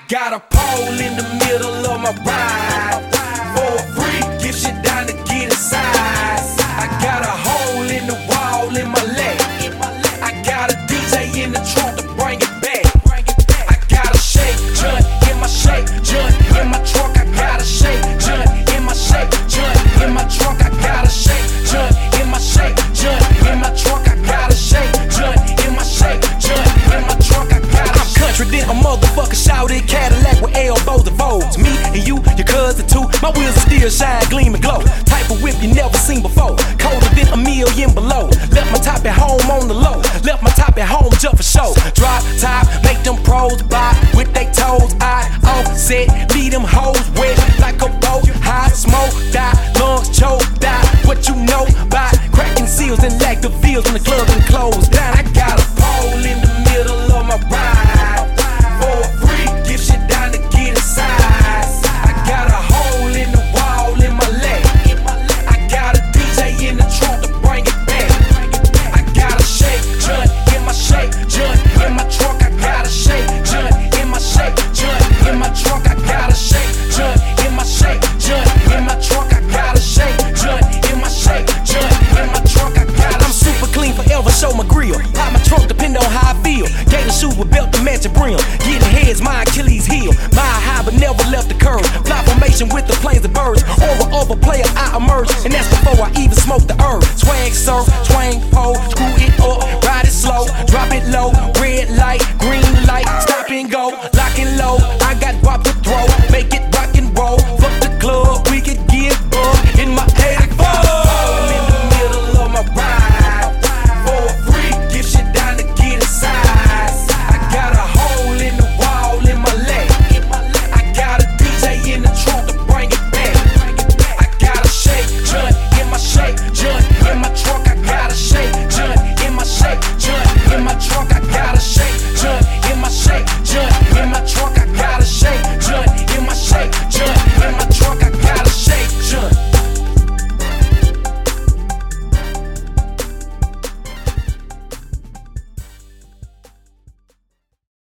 got a pole in the middle of my ride. For a freak, if she down to get inside. I got a hole in the wall in my leg. I got a DJ in the trunk to bring it back. I got a shake joint in my shake joint in my trunk. I got a shake joint in my shake joint in my trunk. I got a shake joint in my shake joint in my trunk. I got a shake joint in my shake joint in my trunk. I got a country then a motherfucker shouted Cadillac with elbows and folds. Me and you, your cousin too. My wheels are still shine, gleam and glow. Type of whip you never seen before. Colder than a million below. Left my top at home on the low. Left my top at home just for show. Drop top, make them pros buy with they toes. I offset, leave them hoes wet like a boat. High smoke, die, lungs choke, die. What you know about cracking seals and lack the feels when the club and closed down. I got a pole in the middle of my ride. For a freak, if she down to get inside. I got a hole in the wall in my leg. I got a DJ in the trunk to bring it back. I got a shake joint in my shake joint in my trunk. I got a shake joint in my shake joint in my trunk. I got a shake joint in my shake joint in my trunk. I got a shake joint in my shake joint in my trunk. I got. I'm super clean, forever show my grill. Pop my trunk, depend on how I feel. Gator shoes with belt to match the brim. Getting heads, my Achilles heel. My high, but never left the curve. Fly formation with the planes and birds. Over player, I emerge, and that's before I even smoke the herb. Swag surf, twang pole, screw it up, ride it slow, drop it low. Red light, green light, stop and go, lock and low. I got guap to throw.